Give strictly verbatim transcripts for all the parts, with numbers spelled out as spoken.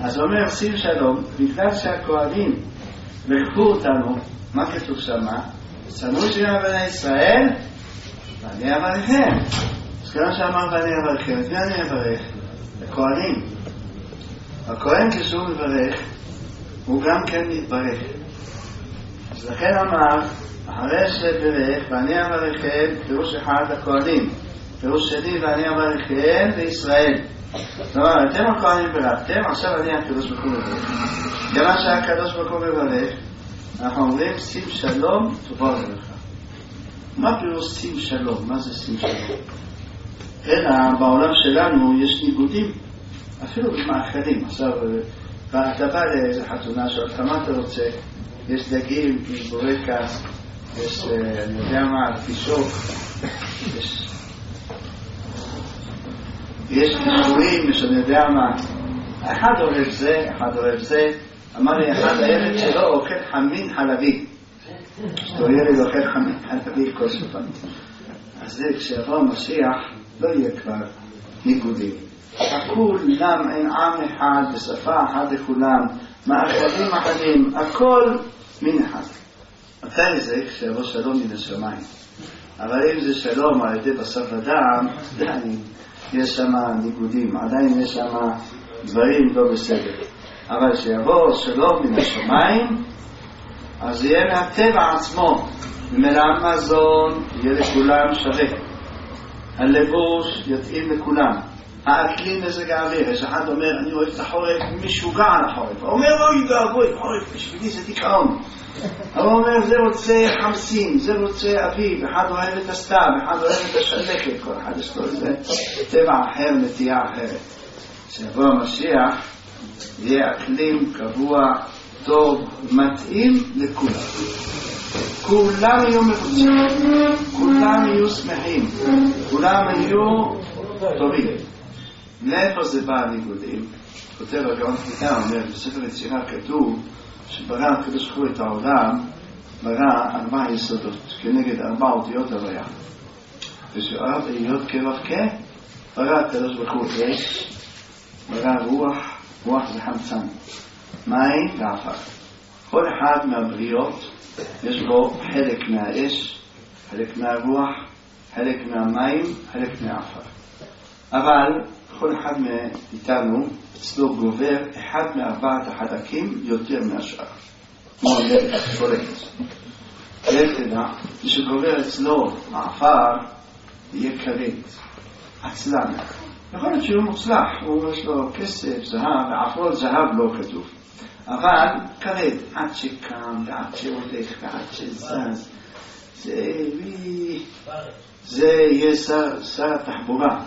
אז אומר שים שלום, בגלל שהכהנים לקחו אותנו, מה כתוב שמה? שנאו שגם בני ישראל, ואני אברכם. אז כיוון שאמר ואני אברכם, את מי אני אברך? הכהנים. הכהן כשהוא מברך, הוא גם כן מתברך. אז לכן אמר, אחרי שברך, ואני אברכם, פירוש אחד הכהנים. פירוש שני, ואני אברכם בישראל. זאת אומרת, אתם הכהנים ברכתם, עכשיו אני הקדוש ברוך הוא מברך. כיוון שהקדוש ברוך הוא מברך, אנחנו אומרים שים שלום טובה וברכה. מה פירוש שים שלום? מה זה שים שלום? אלא בעולם שלנו יש ניגודים, אפילו במאכלים. עכשיו, אתה בא לאיזה חתונה שלך, מה אתה רוצה? יש דגים, יש בורקס, יש, אני יודע מה, פישוק, יש... יש קישורים, יש אני יודע מה. אחד אוהב זה, אחד אוהב זה. אמר לי, אחד הילד שלו אוכל חמין חלבי. שאתה ילד אוכל חמין חלבי כל שפן. אז זה כשיבוא המשיח לא יהיה כבר ניגודים. כולם אין עם אחד, בשפה אחת לכולם, מאכלים אחדים, הכל מין אחד. מתי זה? כשיבוא שלום מן השמיים. אבל אם זה שלום על ידי בשר ודם, עדיין יש שם ניגודים, עדיין יש שם דברים לא בסדר. אבל כשיבוא שלום מן השמיים, אז יהיה מהטבע עצמו, ממילא המזון יהיה לכולם שווה. הלבוש יתאים לכולם. האקלים מזג האוויר, יש אחד אומר, אני אוהב את החורף, משוגע על החורף. הוא אומר, אוי גאבוי, חורף, בשבילי זה דיכאון. הוא אומר, זה רוצה חמסים, זה רוצה אביב, אחד אוהב את הסתיו, אחד אוהב את השלכת, כל אחד יש לו איזה טבע אחר, נטייה אחרת. כשיבוא המשיח, יהיה אקלים קבוע, טוב, מתאים לכולם. כולם יהיו מרוצים, כולם יהיו שמחים, כולם יהיו טובים. מאיפה זה בא הניגודים? כותב הגאון קליטה, אומר, בספר יצירה כתוב שברא הקדוש ברוך הוא את העולם, ברא ארבע יסודות, כנגד ארבע אותיות הוויה. ושאר אותיות כבבקה, ברא הקדוש ברוך הוא אש, ברא רוח, רוח זה חמצן, מים ועפר. כל אחד מהבריות יש בו חלק מהאש, חלק מהרוח, חלק מהמים, חלק מהעפר. אבל כל אחד מאיתנו אצלו גובר אחד מארבעת החלקים יותר מהשאר. כמו המלך שולט. איך תדע, שגובר אצלו העפר יהיה כבד, עצלן. יכול להיות שהוא מוצלח, הוא יש לו כסף, זהב, ועפרות זהב לא כתוב. אבל כבד, עד שקם ועד שהולך ועד שזז, זה וי... זה יהיה שר, שר התחבורה.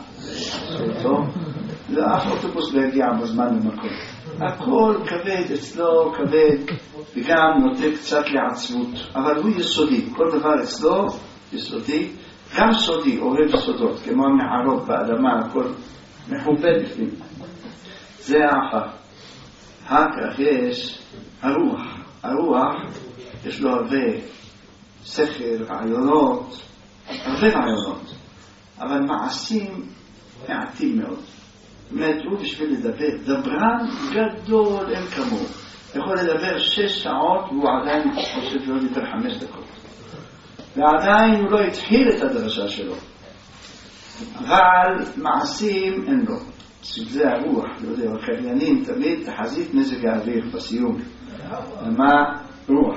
לא, אף אוטובוס לא יגיע בזמן למקום. הכל כבד אצלו, כבד, וגם נוטה קצת לעצבות. אבל הוא יסודי, כל דבר אצלו יסודי, גם סודי, אוהב סודות, כמו המערות באדמה, הכל מחובל בפנים. זה העפר. אחר יש הרוח. הרוח יש לו הרבה שכל, רעיונות, הרבה רעיונות, אבל מעשים מעטים מאוד. באמת הוא בשביל לדבר, דברן גדול אין כמוהו. יכול לדבר שש שעות והוא עדיין חושב לא לדבר חמש דקות. ועדיין הוא לא התחיל את הדרשה שלו. אבל מעשים אין לו. זה הרוח, לא יודע, הקריינים תמיד תחזית מזג האוויר בסיום. מה רוח?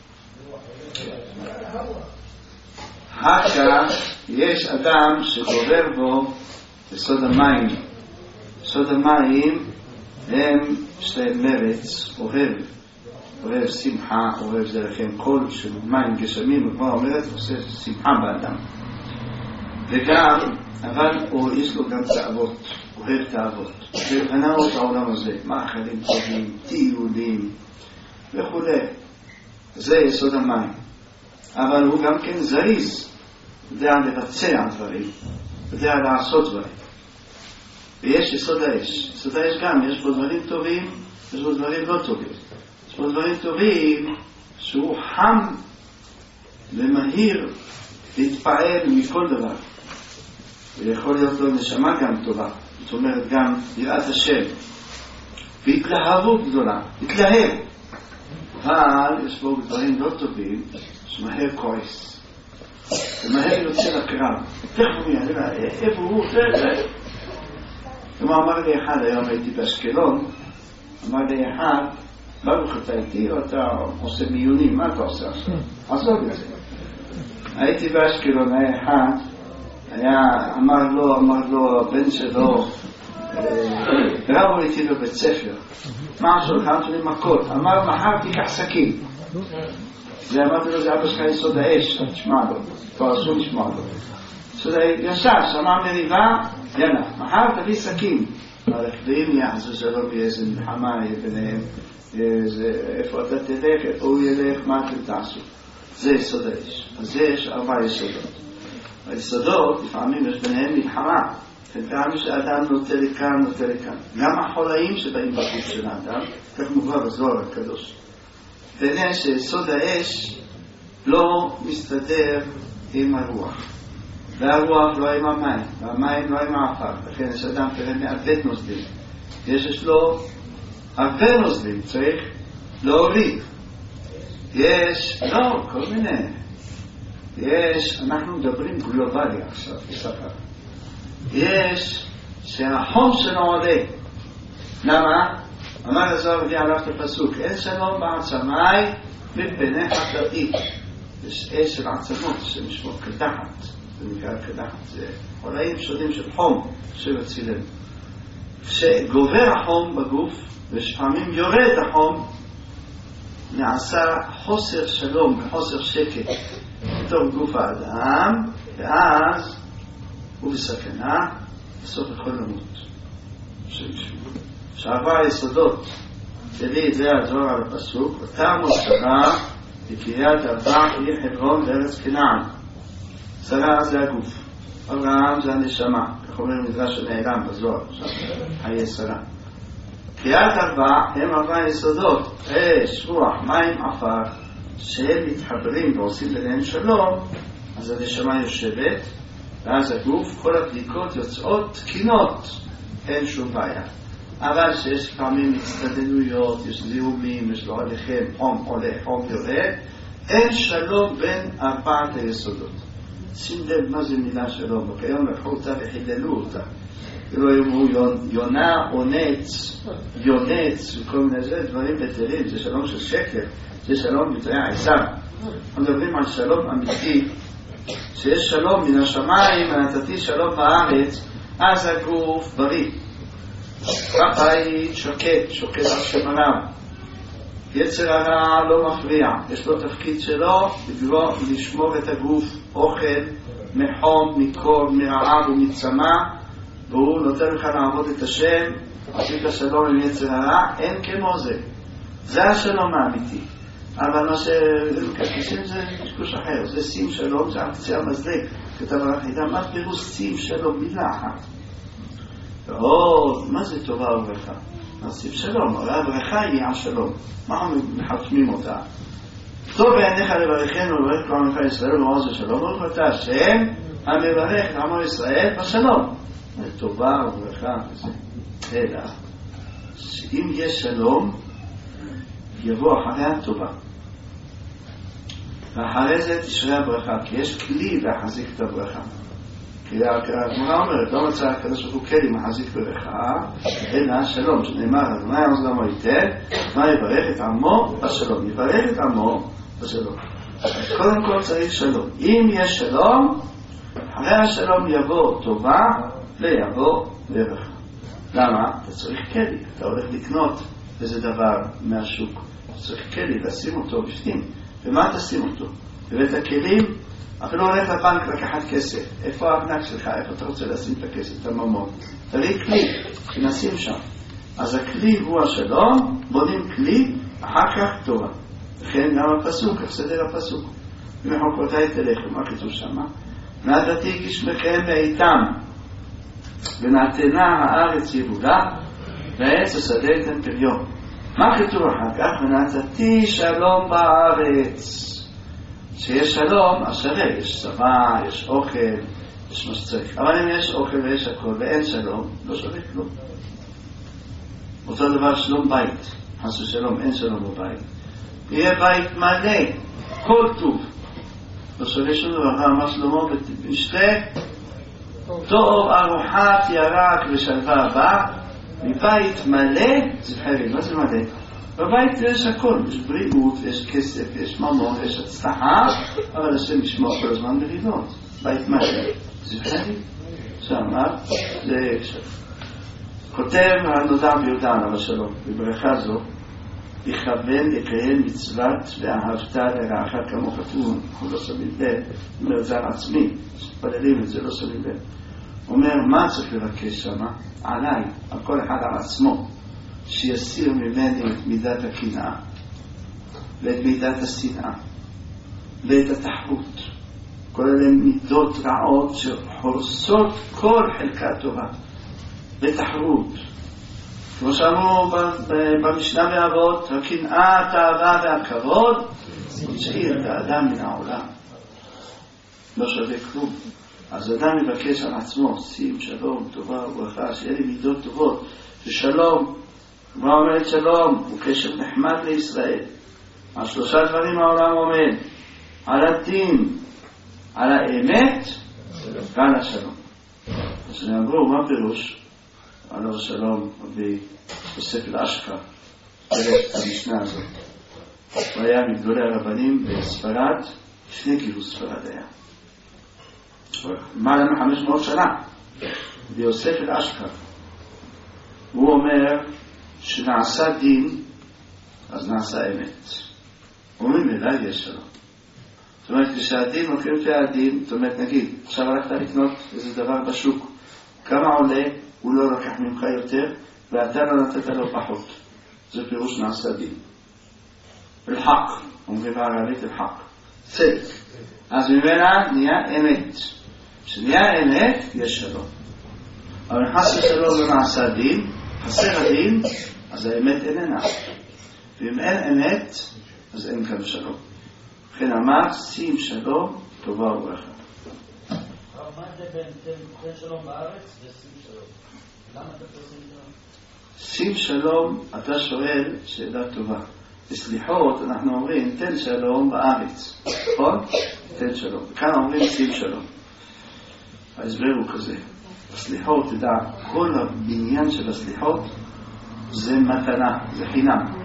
אחר יש אדם שגובר בו בסוד המים. סוד המים הם שתי מרץ, אוהב, אוהב שמחה, אוהב זה לכם קול של מים גשמים, וכמו אומרת, עושה שמחה באדם. וגם, אבל הוא יש לו גם תאוות, אוהב תאוות. ובנה את העולם הזה, מאכלים טובים, טיולים וכו'. זה יסוד המים. אבל הוא גם כן זריז, יודע לבצע דברים, יודע לעשות דברים. ויש יסוד האש. יסוד האש גם, יש בו דברים טובים, יש בו דברים לא טובים. יש בו דברים טובים שהוא חם ומהיר להתפעל מכל דבר. ויכול להיות לו נשמה גם טובה. זאת אומרת גם יראת השם. והתלהבות גדולה, התלהב. אבל יש בו דברים לא טובים, שמהר כועס. ומהר יוצא לקרב. תכף הוא יעלה, איפה הוא? זה, זה. כמו אמר לי אחד, היום הייתי באשקלון, אמר לי אחד, ברוך אתה איתי, או אתה עושה מיונים, מה אתה עושה עכשיו? עזוב את זה. הייתי באשקלון, היה אחד, היה, אמר לו, אמר לו, הבן שלו, רבו איתי בבית ספר, משהו, חמת לי מכות, אמר, מחר תיקח סכין. זה אמרתי לו, זה אבא שלך יסוד האש, תשמע לו, כבר אסור לשמוע לו. ישר, שמע מריבה, יאללה, מחר תביא סכין. ואם יחזו שלום באיזה מלחמה ביניהם, איפה אתה תלך, איפה הוא ילך, מה אתם תעשו? זה יסוד האש. אז יש ארבע יסודות. היסודות, לפעמים יש ביניהם מלחמה. גם שאדם נוטה לכאן, נוטה לכאן. גם החולאים שבאים בגוף של האדם, כך מובא בזוהר הקדוש. ביניהם שיסוד האש לא מסתדר עם הרוח. והרוח לא עם המים, והמים לא עם האפר. לכן יש אדם תראה מעבד נוזלים. יש לו הרבה נוזלים, צריך להוריד. יש, לא, כל מיני. יש, אנחנו מדברים גלובלי עכשיו, בספר. יש שהחום שלו עולה. למה? אמר הזוהר הביא עליו את הפסוק, אין שלום בעצמי מפני חטאתי. יש אש של עצמות שמשמעות קדחת. זה נקרא קדחת. זה חולאים שונים של חום שבצילם. כשגובר החום בגוף, ושפעמים יורד החום, נעשה חוסר שלום וחוסר שקט בתוך גוף האדם, ואז הוא בסכנה, בסוף יכול למות. שעבר יסודות, תביא את זה הזוהר על הפסוק, ותמו שרה בקריית ארבע היא חברון בארץ כנען. שרה זה הגוף, אברהם זה הנשמה, כך אומר מדרש שנעלם בזוהר, חיי שרה. קריאת ארבע הם ארבע יסודות, אש, רוח, מים, עפר, שהם מתחברים ועושים ביניהם שלום, אז הנשמה יושבת, ואז הגוף, כל הבדיקות יוצאות תקינות, אין שום בעיה. אבל שיש פעמים הצטדנויות, יש זיהומים, יש לו עליכם, חום עולה, חום יורד, אין שלום בין ארבעת היסודות. שים לב מה זה מילה שלום, וכיום לקחו אותה וחידלו אותה. כאילו הוא יונה, עונץ, יונץ, וכל מיני זה, דברים בטלים, זה שלום של שקר, זה שלום בתרי העיסר. אנחנו מדברים על שלום אמיתי, שיש שלום מן השמיים, ונתתי שלום בארץ, אז הגוף בריא. הבית שוקט, שוקט על שמניו. יצר הרע לא מפריע, יש לו תפקיד שלו, לגרום לשמור את הגוף, אוכל, מחום, מקור, מרעב ומצמא, והוא נותן לך לעבוד את השם, עשית שלום עם יצר הרע, אין כמו זה. זה השלום האמיתי. אבל מה שמקדשים זה קשקוש אחר, זה שים שלום, זה הקצה המזלג. כתב הרב חידה, מה פירוש שים שלום? מילה אחת. ועוד, מה זה טובה וברכה? שים שלום, הרי הברכה היא השלום. מה אנחנו מחתמים אותה? טוב בעיניך לברכנו ולברך כל עמך ישראל ומעוז ושלום, ברוך אתה השם המברך לעמו ישראל בשלום. זה טובה וברכה וזה. אלא, שאם יש שלום, יבוא אחרי הטובה. ואחרי זה תשרה הברכה, כי יש כלי להחזיק את הברכה. כי הגמרא אומרת, לא מצא הקדוש ברוך הוא כלי מחזיק ברכה, אלא שלום, שנאמר, מה יעז לעמו ייתן, מה יברך את עמו בשלום. יברך את עמו בשלום. אז קודם כל צריך שלום. אם יש שלום, אחרי השלום יבוא טובה ויבוא ברכה. למה? אתה צריך כלי, אתה הולך לקנות איזה דבר מהשוק. צריך כלי, לשים אותו בפנים. ומה תשים אותו? בבית הכלים, אפילו הולך לבנק לקחת כסף. איפה הארנק שלך? איפה אתה רוצה לשים את הכסף, את הממון? תראי כלי, שנשים שם. אז הכלי הוא השלום, בונים כלי, אחר כך טובה. לכן גם הפסוק, איך סדר הפסוק. ומחוקותיי תלכו, מה כתוב שם? נתתי גשמכם בעיתם, ונתנה הארץ יבולה, ועץ השדה יתן פריון. מה כתוב אחר כך? ונתתי שלום בארץ. שיש שלום, אז שווה, יש צבא, יש אוכל, יש מה שצריך. אבל אם יש אוכל ויש הכל ואין שלום, לא שווה כלום. אותו דבר שלום בית, חס ושלום, אין שלום בבית. יהיה בית מלא, כל טוב. עכשיו יש לנו אמר שלמה בשתי, טוב ארוחת ירק ושלווה הבא, מבית מלא, זה חייבים, מה זה מלא? בבית יש הכל, יש בריאות, יש כסף, יש ממון, יש הצלחה, אבל השם ישמור כל הזמן בריאות. בית מלא, זה חייבים. שאמר, זה אפשר. כותב הנודע ביהודה עליו השלום, בברכה זו, יכוון לקיים מצוות ואהבת לרעך כמוך כתוב, אנחנו לא שמים לב, אומר את זה על עצמי, שפללים את זה, לא שמים לב. אומר, מה צריך לבקש שמה? עליי, על כל אחד על עצמו, שיסיר ממני את מידת הקנאה, ואת מידת השנאה, ואת התחרות. כל אלה מידות רעות שחורסות כל חלקה טובה. ותחרות. כמו שאמרו במשנה באבות, הקנאה, התאווה והכבוד, מוציאים את האדם מן העולם. לא שווה כלום. אז אדם מבקש על עצמו, שים, שלום, טובה וברכה, שיהיה לי מידות טובות, ששלום, מה אומרת שלום? הוא קשר נחמד לישראל. על שלושה דברים העולם עומד. על הדין, על האמת ועל השלום. אז נאמרו, מה פירוש? עליו השלום בספר אשכר, פרק המשנה הזאת. הוא היה מגדולי הרבנים בספרד, לפני גירוש ספרד היה. מעלה מחמש מאות שנה, בספר אשכר. הוא אומר שנעשה דין, אז נעשה אמת. אומרים אליי יש שלום. זאת אומרת, כשהדין מוקרים לפי הדין, זאת אומרת, נגיד, עכשיו הלכת לקנות איזה דבר בשוק, כמה עולה, הוא לא לקח ממך יותר, ואתה לא נתת לו פחות. זה פירוש נעשה דין. אלחק, אומרים בערבית אלחק. צדק. אז ממנה נהיה אמת. כשנהיה אמת, יש שלום. אבל חס ושלום לא נעשה דין, חסר הדין, אז האמת איננה. ואם אין אמת, אז אין כאן שלום. לכן אמר, שים שלום, טובה וברכה. מה זה בין שלום בארץ ושים שלום? למה אתה שים שלום? שים שלום, אתה שואל שאלה טובה. בסליחות אנחנו אומרים, תן שלום בארץ. נכון? תן שלום. כאן אומרים, שים שלום. ההסבר הוא כזה. בסליחות, תדע, כל הבניין של הסליחות זה מתנה, זה חינם.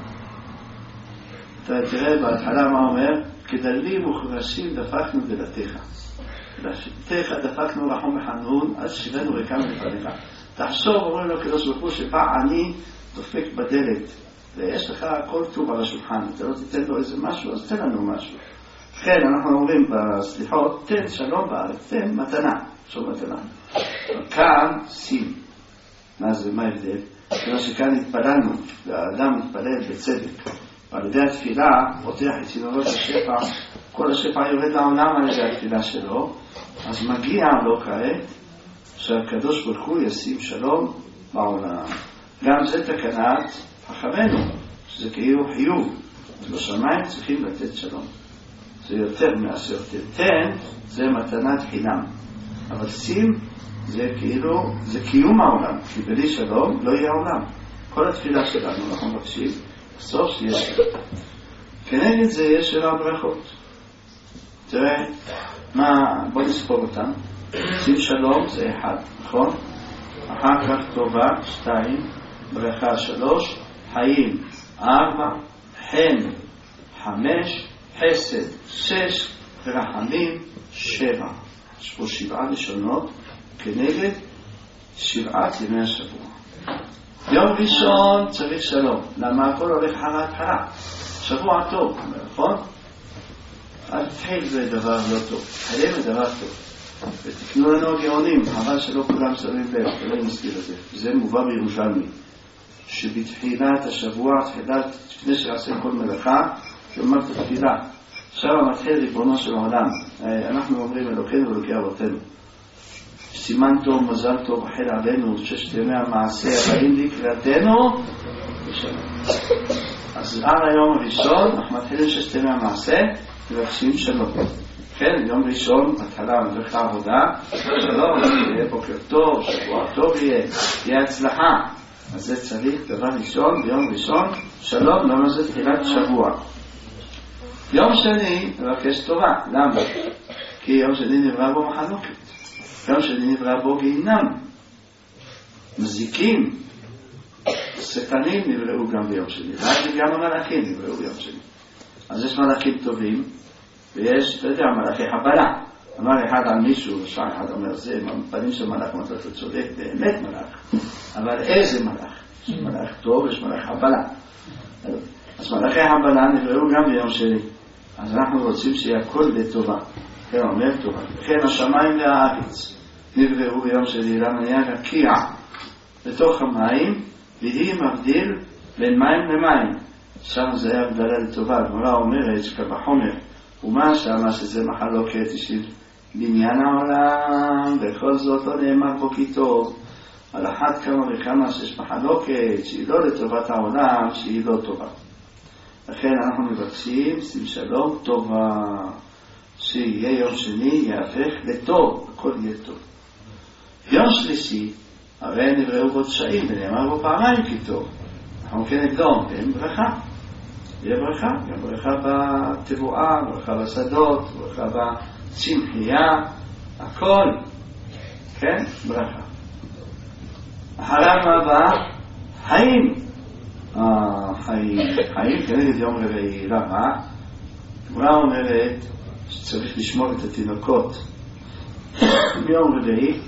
אתה תראה בהתחלה מה אומר, כדלים וכבשים דפקנו בדתיך. בדתיך דפקנו רחום וחנון, אז שיבנו ריקם לפניך. תחשוב, אומרים לו קדוש ברוך הוא, שפע אני דופק בדלת, ויש לך כל טוב על השולחן, אתה לא תיתן לו איזה משהו, אז תן לנו משהו. כן, אנחנו אומרים בסליחות, תן שלום בארץ, תן מתנה, שום מתנה. כאן, שים. מה זה, מה ההבדל? כמו שכאן התפללנו, והאדם מתפלל בצדק. ועל ידי התפילה, פותח את צינורות השפע, כל השפע יורד לעולם על ידי התפילה שלו, אז מגיע לו כעת, שהקדוש ברוך הוא ישים שלום בעולם. גם זה תקנת חכמנו, שזה כאילו חיוב. אז בשמיים צריכים לתת שלום. זה יותר מאשר תתן, זה מתנת חינם. אבל שים, זה כאילו, זה קיום העולם. כי בלי שלום לא יהיה עולם. כל התפילה שלנו, אנחנו מבקשים, בסוף שיש שלום. כנגד זה יש שלום ברכות. תראה, מה, בוא נספור אותם. שים שלום זה אחד, נכון? אחר כך טובה, שתיים, ברכה שלוש, חיים, ארבע, חן, חמש, חסד, שש, ורחמים, שבע. יש פה שבעה לשונות כנגד שבעת ימי השבוע. יום ראשון צריך שלום. למה הכל הולך על ההתחלה? שבוע טוב, נכון? אל תתחיל בדבר לא טוב, תתחיל בדבר טוב. ותקנו לנו הגאונים, אבל שלא כולם שמים לב, ולא נזכיר את זה. זה מובא בירושלמי, שבתחילת השבוע, תחילת, לפני שעשה כל מלאכה, שאומר את התפילה. עכשיו המתחיל ריבונו של העולם. אנחנו אומרים אלוקינו ואלוקי אבותינו. סימן טוב, מזל טוב, החל עלינו, ששת ימי המעשה הבאים לקראתנו, ושלום. אז על היום הראשון, אנחנו מתחילים ששת ימי המעשה, מבקשים שלום. כן, יום ראשון, התחלה, מברך העבודה, שלום, יהיה בוקר טוב, שבוע טוב יהיה, יהיה הצלחה. אז זה צריך דבר ראשון, ביום ראשון, שלום, למה זה תחילת שבוע. יום שני, לבקש תורה. למה? כי יום שני נברא בו מחלוקת. יום שני נברא בו גיהינום. מזיקים, שטנים נבראו גם ביום שני. רק גם המלאכים נבראו ביום שני. אז יש מלאכים טובים, ויש, אתה יודע, מלאכי חבלה. אמר אחד על מישהו, ושעה אחד אומר, זה, פנים של מלאך, אתה צודק, באמת מלאך. אבל איזה מלאך? יש מלאך טוב, יש מלאך חבלה. אז מלאכי חבלה נבראו גם ביום שני. אז אנחנו רוצים שיהיה הכל לטובה. כן, אומר טובה. לכן השמיים והארץ נבראו ביום שני, למה היה רקיע בתוך המים, והיא מבדיל בין מים למים. שם זה היה הבדלה לטובה. הגמרא אומרת שכבחומר, ומה שמה שזה מחלוקת של בניין העולם, בכל זאת לא נאמר בו כי טוב. על אחת כמה וכמה שיש מחלוקת שהיא לא לטובת העולם, שהיא לא טובה. לכן אנחנו מבקשים, שים שלום, טובה, שיהיה יום שני יהפך לטוב, הכל יהיה טוב. יום שלישי, הרי נבראו בו תשעים, ונאמר בו פעמיים כי טוב. אנחנו כנגדום, ואין ברכה. יהיה ברכה, גם ברכה בתבואה, ברכה בשדות, ברכה בצמחייה, הכל, כן, ברכה. אחרי הבא, חיים. חיים, חיים כנגד יום רביעי. למה? הגמרא אומרת שצריך לשמור את התינוקות ביום רביעי,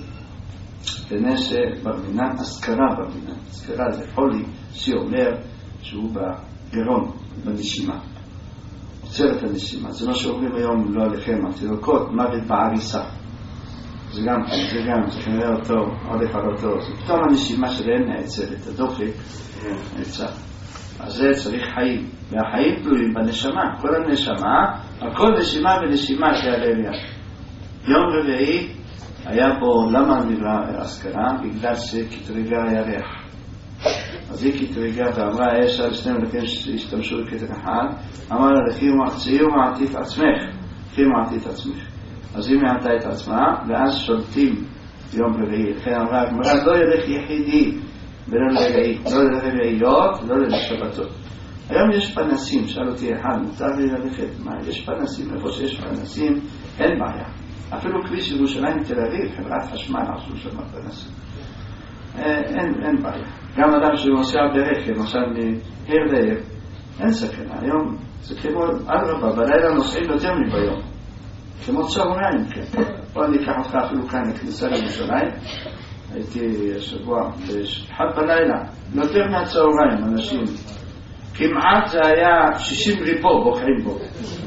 בנש ברמינן, אזכרה ברמינן. אזכרה זה חולי שאומר שהוא בגרון, בנשימה. עוצר את הנשימה. זה מה שאומרים היום, לא עליכם, התינוקות, מוות בעריסה. זה גם, זה גם, זה כנראה אותו, הולך על אותו. זה פתאום הנשימה שלהם נעצרת, הדופק נעצר. אז זה צריך חיים. והחיים תלויים בנשמה. כל הנשמה, הכל נשימה ונשימה שהלב. יום רביעי היה בו, למה נברא אזכרה? בגלל שקטרגה היה ריח. אז היא קטרגה ואמרה, יש על שני מלכים שהשתמשו בקטר אחד, אמר לה, לכי ומעצי ומעטית עצמך. לכי ומעטית עצמך. אז היא מעטה את עצמה, ואז שולטים יום רביעי. לכן אמרה, הגמרא לא ילך יחידי ולא לרביעי, לא לרביעיות, לא לשבתות. היום יש פנסים, שאל אותי אחד, מותר לי ללכת, מה, יש פנסים, איפה שיש פנסים, אין בעיה. אפילו כביש ירושלים תל אביב, חברת חשמל, עשו שם פנסים. אין, אין בעיה. גם אדם שנוסע ברכב, עכשיו מהיר לעיר, אין סכנה. היום זה כמו, אדרבה, בלילה נוסעים יותר מביום. כמו צהריים, כן. פה אני אקח אותך אפילו כאן לכניסה לירושלים. הייתי השבוע באחד בלילה, יותר מהצהריים, אנשים. כמעט זה היה שישים ריבו בוחרים בו.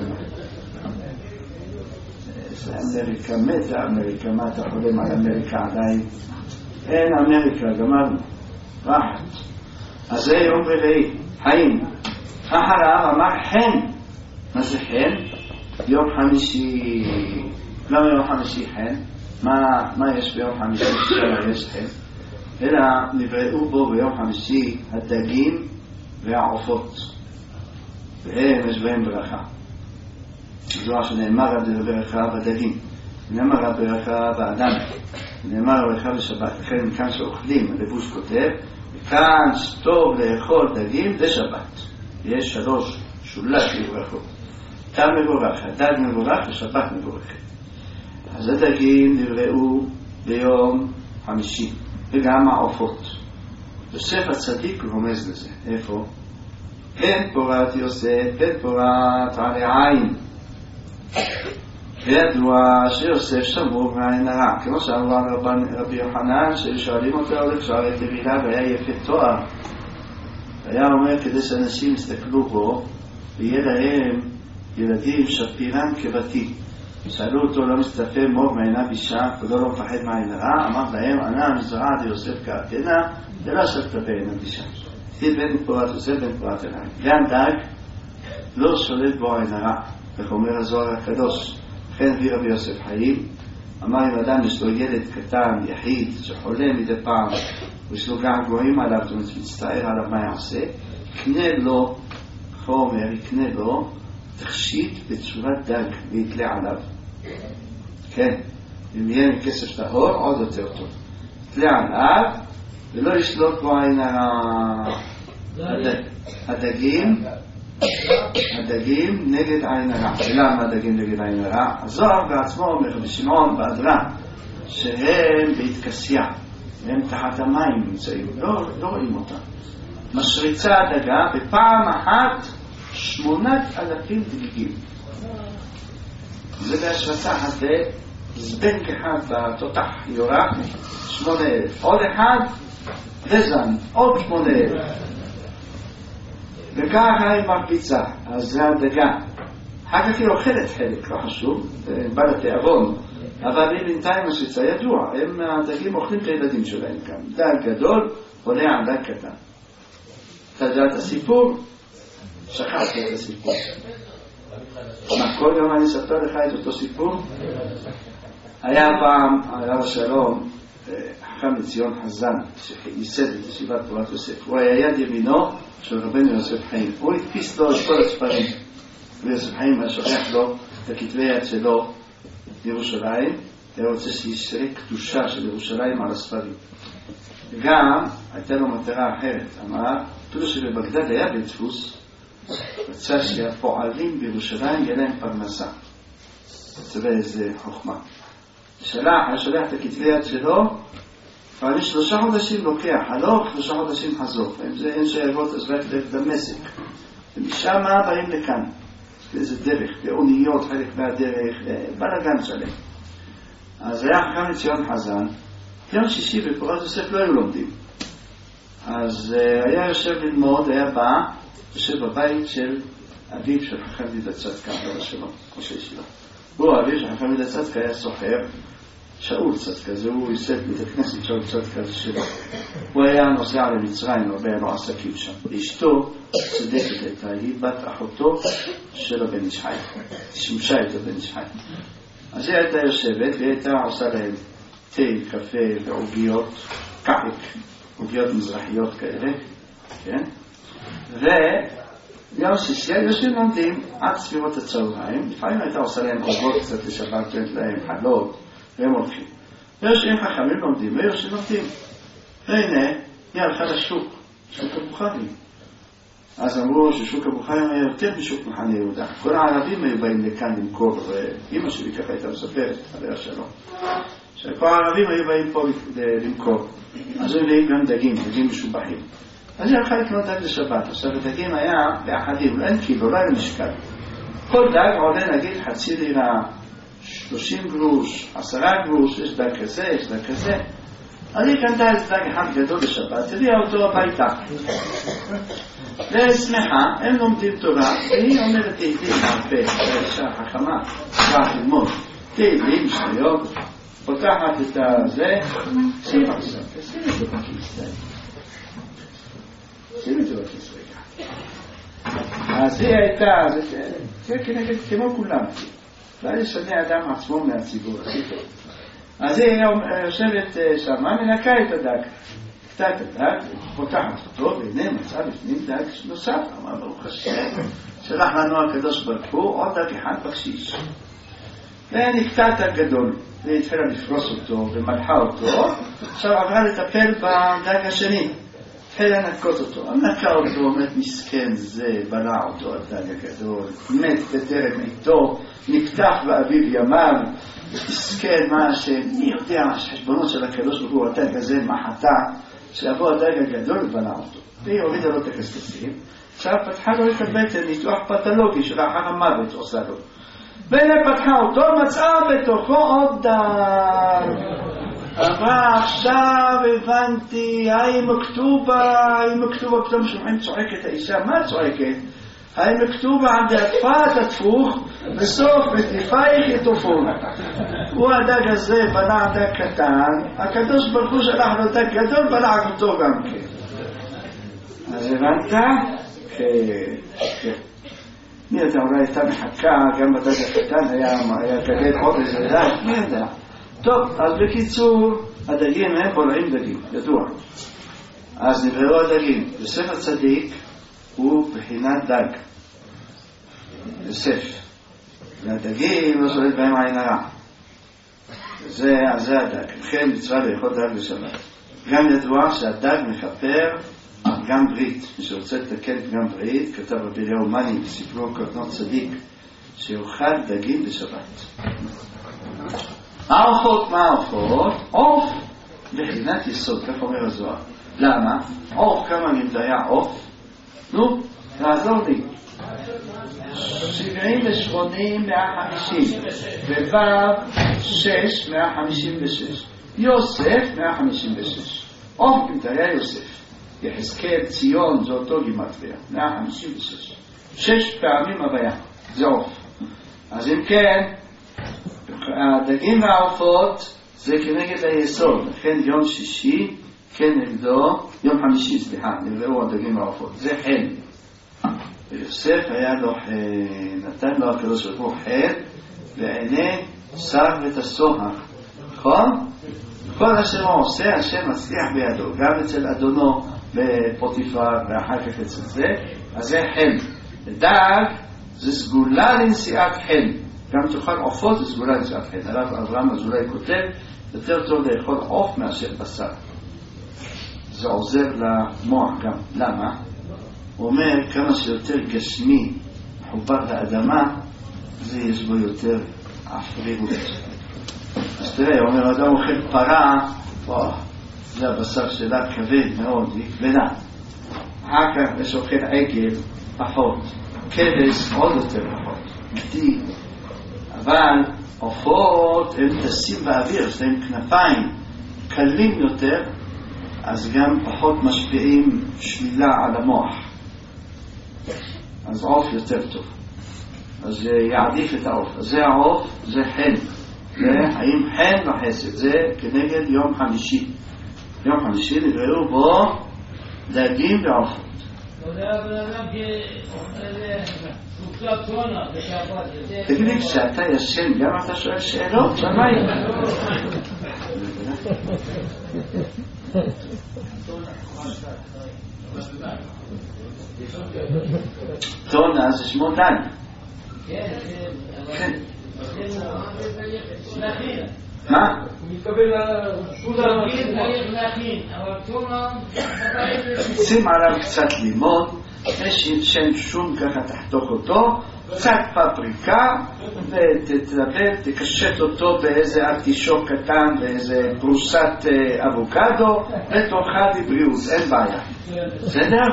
זה אמריקה, מת אמריקה, מה אתה חולם על אמריקה עדיין? אין אמריקה, גמרנו. רחת. אז זה יום רביעי, חיים. אחריו אמר חן. מה זה חן? יום חמישי. למה יום חמישי חן? מה, מה יש ביום חמישי? שם יש חן. אלא נבראו בו ביום חמישי הדגים והעופות. והם יש בהם ברכה. זו שנאמר ברכה בדגים. נאמר ברכה באדם. נאמר ברכה בשבת. לכן מכאן שאוכלים, הלבוש כותב, וכאן טוב לאכול דגים זה שבת. יש שלוש שולש לברכות. תם מבורך, הדג מבורך ושבת מבורכת. אז הדגים נבראו ביום חמישי, וגם העופות. יוסף הצדיק רומז לזה. איפה? כן פורת יוסף, כן פורת עלי עין. וידוע שיוסף שמור מעין הרע. כמו שאמר רבי יוחנן, ששואלים אותו הולך שערי תבילה והיה יפה תואר. היה אומר כדי שאנשים יסתכלו בו, ויהיה להם ילדים שפירן כבתי. שאלו אותו לא מסתפה מור מעיניו אישה, ולא לא מפחד מעין הרע. אמר להם, ענה מזרעה ליוסף כאתנה, ולא שתפה עיניו אישה. תהיה בן פורת יוסף בן פורת עיניים. גם דג לא שולט בו עין הרע. איך אומר הזוהר הקדוש. לכן הביא רבי יוסף חיים, אמר אם אדם יש לו ילד קטן, יחיד, שחולה מדי פעם, ויש לו געגועים עליו, זאת אומרת, מצטער עליו מה יעשה, יקנה לו חומר, יקנה לו תכשיט בצורת דג, ויתלה עליו. כן, אם יהיה כסף טהור, עוד יותר טוב. יתלה עליו, ולא ישלוט בו עין הרע. הדגים, הדגים נגד עין הרע. ולמה הדגים נגד עין הרע? הזוהר בעצמו אומר בשמעון באדרה שהם בהתכסיה, הם תחת המים נמצאים, לא, לא רואים אותם. משריצה הדגה בפעם אחת שמונת אלפים דגיגים. זה בהשרצה הזה זבנג אחד בתותח יורה שמונה אלף, עוד אחד רזן עוד שמונה אלף, וככה היא מרביצה. אז זה הדגה. אחר כך היא אוכלת חלק, לא חשוב, בא לתיאבון, אבל היא בינתיים משריצה ידוע, הם הדגים אוכלים את הילדים שלהם כאן. דג גדול עולה על דג קטן. אתה יודע את הסיפור? שכחתי את הסיפור. מה, כל יום אני אספר לך את אותו סיפור? היה פעם, עליו השלום, חכם לציון חזן, שייסד את ישיבת תורת יוסף. הוא היה יד ימינו של רבנו יוסף חיים. הוא הדפיס לו את כל הספרים. ויוסף חיים היה שולח לו את הכתבי יד שלו לירושלים. היה רוצה שישרה קדושה של ירושלים על הספרים. וגם הייתה לו מטרה אחרת. אמר, אפילו שבבגדד היה בית דפוס, רצה שהפועלים בירושלים יהיה להם פרנסה. זה איזה חוכמה. שלח, היה שולח את הכתבי יד שלו, פעמים שלושה חודשים לוקח, הלוך, שלושה חודשים חזור. אם זה אין שייבות, אז רק דרך דמשק. ומשם באים לכאן. באיזה דרך, באוניות, חלק מהדרך, בלגן שלם. אז היה חכם לציון חזן, יום שישי בפורת יוסף לא היו לומדים. אז היה יושב ללמוד, היה בא, יושב בבית של אביו של חכם יהודה צדקה, לא שלו, כמו שישיבה. הוא אביו של חכם יהודה צדקה היה סוחר, שאול צדקה, זה הוא ייסד בית הכנסת שאול צדקה זה שלו. הוא היה נוסע למצרים, הרבה היה לו עסקים שם. אשתו צדקת הייתה, היא בת אחותו של הבן איש חי, שימשה את הבן איש חי. אז היא הייתה יושבת והיא הייתה עושה להם תה, קפה ועוגיות, קעק, עוגיות מזרחיות כאלה, כן? ויום שישי יושבים לומדים עד סביבות הצהריים, לפעמים הייתה עושה להם עוגות קצת לשבת, להם חלות, והם הולכים. ויושבים חכמים לומדים, ויושבים לומדים. והנה, היא הלכה לשוק, שוק הבוכרים. אז אמרו ששוק הבוכרים היה יותר משוק מחנה יהודה. כל הערבים היו באים לכאן למכור, ואמא שלי ככה הייתה מספרת, עליה שלום. שכל הערבים היו באים פה למכור. אז הם מביאים גם דגים, דגים משובחים. אז היא הלכה לקנות דג לשבת. עכשיו הדגים היה באחדים, אין קילו, לא היה משקל. כל דג עולה נגיד חצי לירה, שלושים גרוש, עשרה גרוש, יש דג כזה, יש דג כזה. אז היא קנתה איזה דג אחד גדול לשבת, הביאה אותו הביתה. ושמחה, הם לומדים תורה, והיא אומרת תהילים הרבה, האישה החכמה, צריכה ללמוד. תהילים, שניות, פותחת את הזה, שים עכשיו, שים את זה בכיס, שים את זה בכיס רגע. אז היא הייתה, זה כנגד כמו כולם. לא ישנה אדם עצמו מהציבור, הכי טוב. אז היא יושבת שם, מנקה את הדג. קטע את הדג, פותחת אותו, והנה מצא בפנים דג נוסף. אמר ברוך השם, שלח לנו הקדוש ברוך הוא, עוד דג אחד בקשיש. ונקטע את הגדול, והיא התחילה לפרוס אותו ומלחה אותו. עכשיו עברה לטפל בדג השני. התחילה לנקות אותו. נקה אותו, אומרת מסכן זה, בלע אותו הדג הגדול, מת בטרם איתו, נפתח באביב ימיו, מסכן מה השם, מי יודע שהחשבונות של הקדוש ברוך הוא הדג הזה מחתה, שיבוא הדג הגדול ובלע אותו. והיא הורידה לו את הקשקשים, עכשיו פתחה לו את הבטן, ניתוח פתולוגי שלאחר המוות עושה לו. והנה פתחה אותו, מצאה בתוכו עוד דג. אמרה, עכשיו הבנתי, האם הכתובה, האם הכתובה, פתאום שומעים צועקת האישה, מה צועקת? האם הכתובה על דאטפת התפוך, בסוף מטיפייך יטופון. הוא הדג הזה בלע דג קטן, הקדוש ברוך הוא שלח לו דג גדול, בלע אותו גם כן. אז הבנת? כן. מי יודע, אולי הייתה מחכה, גם בדג הקטן היה גדל עוד איזה דג, מי יודע. טוב, אז בקיצור, הדגים הם בולעים דגים, ידוע. אז נבראו הדגים. יוסף הצדיק הוא בחינת דג. יוסף. והדגים לא שולט בהם עין הרע. זה, זה הדג. לכן מצווה לאכול דג בשבת. גם ידוע שהדג מכפר גם ברית. מי שרוצה לתקן גם ברית, כתב רבי אליהו מאני בספרו קטנות צדיק, שיאכל דגים בשבת. מה העופות? מה העופות? עוף בחינת יסוד, כך אומר הזוהר. למה? עוף, כמה נמדיה עוף? נו, תעזור לי. שבעים ושמונים, מאה חמישים. ובב, שש, מאה חמישים ושש. יוסף, מאה חמישים ושש. עוף נמדיה יוסף. יחזקאל, ציון, זה אותו גימטריה. מאה חמישים ושש. שש פעמים הוויה. זה עוף. אז אם כן, הדגים והעופות זה כנגד היסוד. לכן יום שישי כנגדו, יום חמישי, סליחה, נראו הדגים והעופות. זה חן. ויוסף היה לו, נתן לו הקדוש ברוך הוא חן בעיני שר ואת הסוהר. נכון? כל אשר הוא עושה, השם מצליח בידו. גם אצל אדונו בפוטיפר ואחר כך אצל זה. אז זה חן. דג זה סגולה לנשיאת חן. גם תאכל עופות זה סגולה לנשיאת חן. הרב אברהם אזולאי כותב, יותר טוב לאכול עוף מאשר בשר. זה עוזר למוח גם. למה? הוא אומר, כמה שיותר גשמי חובר לאדמה, זה יש בו יותר אפרירות. אז תראה, הוא אומר, אדם אוכל פרה, וואו, זה הבשר שלה כבד מאוד, היא כבדה. אחר כך יש אוכל עגל, פחות. כבש, עוד יותר פחות. איתי. אבל עופות הם טסים באוויר, יש להם כנפיים קלים יותר, אז גם פחות משפיעים שלילה על המוח. אז עוף יותר טוב. אז יעדיף את העוף. אז זה העוף, זה חן. זה האם חן וחסד. זה כנגד יום חמישי. יום חמישי נבראו בו דגים ועופות. תגיד לי, כשאתה ישן גם אתה שואל שאלות? שמיים. טונה זה שמו דן. כן. מה? הוא מתכוון להכין, אבל טונה... שים עליו קצת לימון, תשן שום ככה תחתוך אותו, קצת פפריקה, ותתלבט, תקשט אותו באיזה ארטישוק קטן, באיזה פרוסת אבוקדו, ותאכל לבריאות, אין בעיה. בסדר?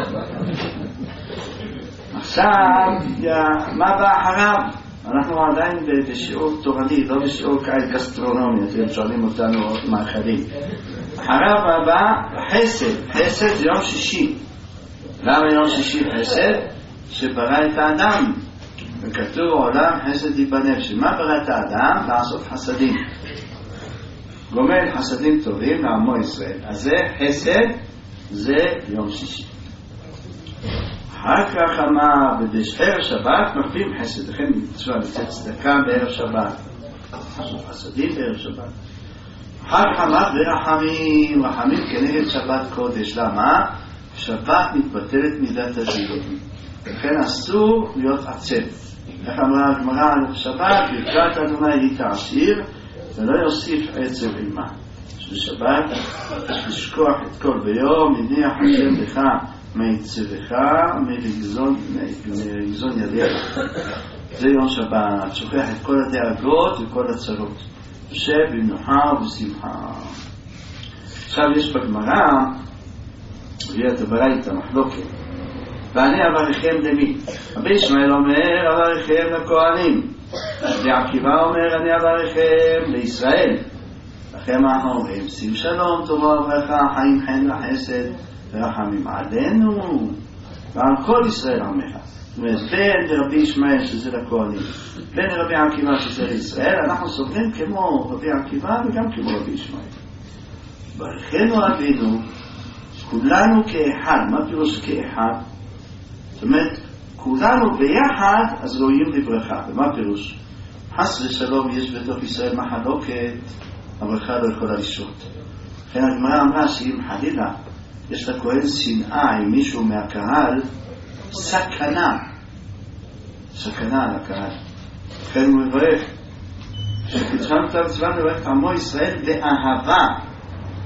עכשיו, מה בא אחריו? אנחנו עדיין בשיעור תורני, לא בשיעור כעת גסטרונומי, אתם שואלים אותנו מאכלים. אחריו הבא, חסד. חסד זה יום שישי. למה יום שישי חסד? שברא את האדם. וכתוב עולם חסד ייבנה. שמה ברא את האדם? לעשות חסדים. גומל חסדים טובים לעמו ישראל. אז זה חסד, זה יום שישי. אחר כך אמר, בערב שבת מקדים חסד. לכן מצווה לצאת צדקה בערב שבת. לעשות חסדים בערב שבת. אחר כך אמר, ורחמים, רחמים כנגד שבת קודש. למה? שבת מתבטלת מידת הזילות. לכן אסור להיות עצב. איך אמרה הגמרא על שבת, ברכת אדוני היא תעשיר, ולא יוסיף עצב עמה. שבשבת יש לשכוח את כל ביום, הניח השם לך מיצבך, מלגזון ידיך. זה יום שבת, שוכח את כל הדאגות וכל הצרות. יושב במנוחה ובשמחה. עכשיו יש בגמרא, ויהיה את הברייתא מחלוקת. ואני אברכם למי? רבי ישמעאל אומר, אברכם לכהנים. רבי עקיבא אומר, אני אברכם לישראל. לכם אנחנו אומרים, שים שלום, טובה וברכה, חיים חן וחסד, ורחמים עלינו, ועל כל ישראל עמך. זאת אומרת, בין רבי ישמעאל שזה לכהנים, בין רבי עקיבא שזה לישראל, אנחנו סובלים כמו רבי עקיבא וגם כמו רבי ישמעאל. ברכנו אבינו, כולנו כאחד. מה פירוש כאחד? זאת אומרת, כולנו ביחד, אז ראויים לברכה. ומה פירוש? חס ושלום יש בתוך ישראל מחלוקת, הברכה לא יכולה לשרות. לכן הגמרא אמרה שאם חלילה יש לכהן שנאה עם מישהו מהקהל, סכנה. סכנה על הקהל. לכן הוא מברך, שפתחנו את המצווה לברך עמו ישראל באהבה.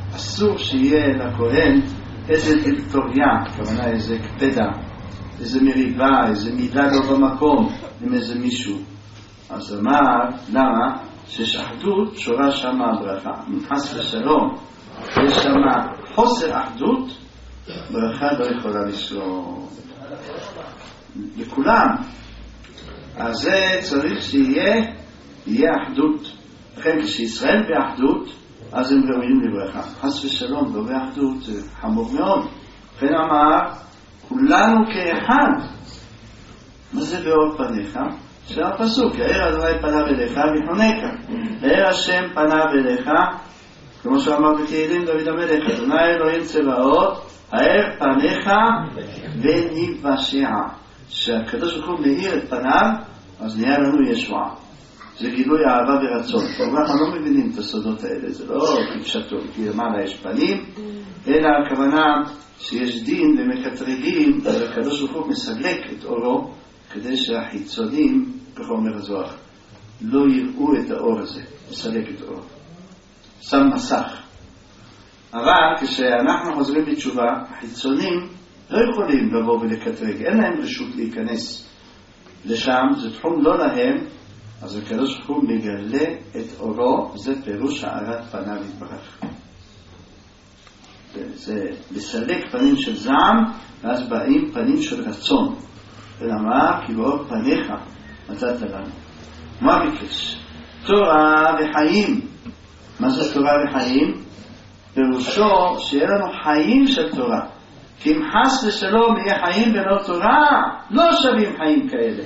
אסור שיהיה לכהן איזה טריטוריה, כוונה איזה קפדה, איזה מריבה, איזה מידה לא במקום עם איזה מישהו. אז אמר, למה? שיש אחדות שורה שם הברכה. חס ושלום, יש שם חוסר אחדות, ברכה לא יכולה לשלום. לכולם. אז זה צריך שיהיה, יהיה אחדות. לכן כשישראל באחדות, אז הם ראויים לברכה. חס ושלום, לא באחדות, זה חמור מאוד. לכן אמר, כולנו כאחד. מה זה באור פניך? שהפסוק, יאר אדוני פניו אליך ויחונקה. יאר השם פניו אליך, כמו שאמר בתהילים דוד המלך, אדוני אלוהים צבאות, האר פניך וניוושע. שהקדוש ברוך הוא מאיר את פניו, אז נהיה לנו ישועה. זה גילוי אהבה ורצון. אנחנו לא מבינים את הסודות האלה, זה לא כפשטו, כי למעלה יש פנים, אלא הכוונה שיש דין ומקטרגים, אז הקדוש ברוך הוא מסלק את אורו, כדי שהחיצונים, כך אומר הזוהר, לא יראו את האור הזה, מסלק את אורו. שם מסך. אבל כשאנחנו חוזרים בתשובה, החיצונים לא יכולים לבוא ולקטרג, אין להם רשות להיכנס לשם, זה תחום לא להם, אז הקדוש ברוך הוא מגלה את אורו, זה פירוש הארת פניו יתברך. זה לסלק פנים של זעם, ואז באים פנים של רצון. ולמה? כי באור פניך נתת לנו. מה ביקש? תורה וחיים. מה זה תורה וחיים? פירושו שיהיה לנו חיים של תורה. כי אם חס ושלום יהיה חיים ולא תורה, לא שווים חיים כאלה.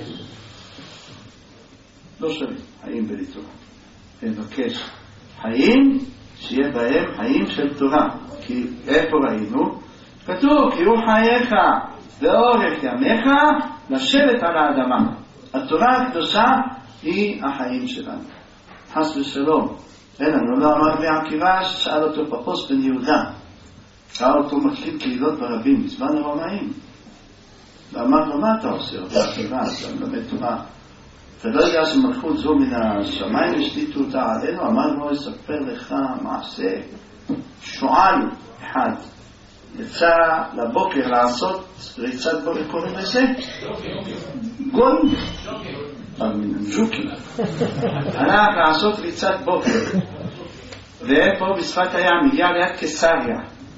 לא שווים חיים בלי תורה. נבקש חיים שיהיה בהם חיים של תורה. כי איפה ראינו? כתוב, כי הוא חייך ואורך ימיך לשבת על האדמה. התורה הקדושה היא החיים שלנו. חס ושלום. אין לנו, לא אמר בעקיבא ששאל אותו פפוס בן יהודה. שאל אותו מתחיל קהילות ברבים, בזמן הרומאים. ואמר לו, מה אתה עושה? בעקיבא, אתה מלמד תורה. אתה לא יודע שמלכות זו מן השמיים השליטו אותה עלינו? אמר לו, אספר לך מעשה. שועל אחד יצא לבוקר לעשות ריצת בוקר, קוראים לזה? גול? ג'וקי. הלך לעשות ריצת בוקר. ופה בשפת הים הגיע ליד קיסריה.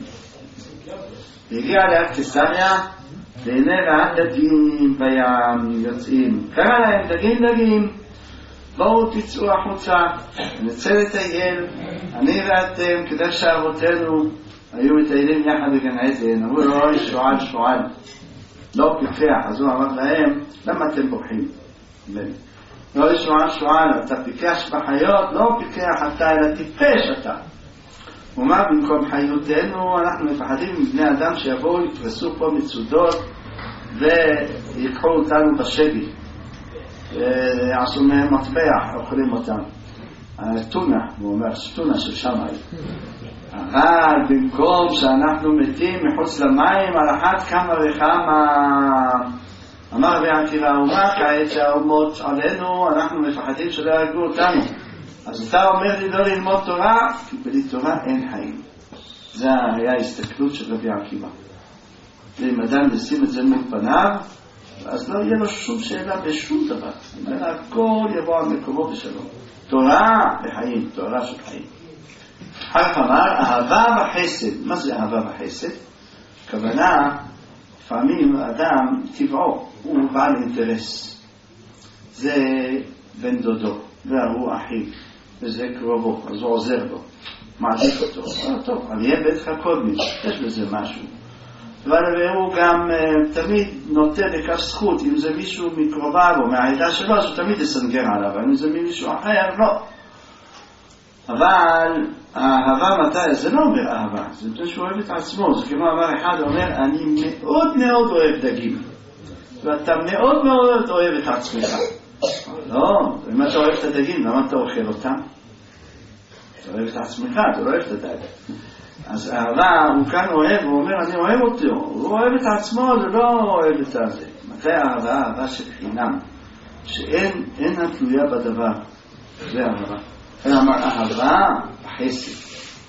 הגיע ליד קיסריה, והנה ראה דגים בים יוצאים. קרא להם דגים דגים. בואו תצאו החוצה, נצא לטייל, אני ואתם, כדי שאבותינו היו מטיילים יחד בגן עדן. אמרו לו, אוי שועל שועל, לא פיקח. אז הוא אמר להם, למה אתם בורחים? לא שועל שועל, אתה פיקח בחיות, לא פיקח אתה, אלא טיפש אתה. הוא אמר, במקום חיותנו אנחנו מפחדים מבני אדם שיבואו, יפרסו פה מצודות ויקחו אותנו בשבי. יעשו מהם מטבע, אוכלים אותם. טונה, הוא אומר, טונה של שמאי. אבל במקום שאנחנו מתים מחוץ למים, על אחת כמה וכמה, אמר בעקיבא, ומה כעת שהאומות עלינו, אנחנו מפחדים שלא ירגו אותנו. אז אתה אומר לי לא ללמוד תורה, כי בלי תורה אין חיים. זה היה ההסתכלות של רבי עקיבא. ואם אדם לשים את זה מול פניו, אז לא יהיה לו שום שאלה בשום דבר. אלא הכל יבוא על מקומו בשלום. תורה וחיים, תורה של חיים. אחר אמר, אהבה וחסד. מה זה אהבה וחסד? כוונה, לפעמים האדם טבעו, הוא בעל אינטרס. זה בן דודו, והוא אחיו, וזה קרובו, אז הוא עוזר לו. מעדיף אותו. טוב, אני אהיה ביתך קודמי, יש בזה משהו. אבל הוא גם uh, תמיד נוטה לכף זכות, אם זה מישהו מקרוביו או מהעדה שלו, אז הוא תמיד יסנגר עליו, אם זה מישהו אחר, לא. אבל האהבה מתי? זה לא אומר אהבה, זה מפני שהוא אוהב את עצמו, זה כמו אמר אחד, הוא אומר, אני מאוד מאוד אוהב דגים, ואתה מאוד מאוד אוהב את עצמך. לא, אם אתה אוהב את הדגים, למה אתה אוכל אותם? אתה אוהב את עצמך, אתה לא אוהב את הדגים. אז אהבה, הוא כאן אוהב, הוא אומר, אני אוהב אותו, הוא אוהב את עצמו, זה לא אוהב את הזה. מתי אהבה? אהבה של חינם, שאין, אין התלויה בדבר, זה אהבה. אין אמר, אהבה, חסד.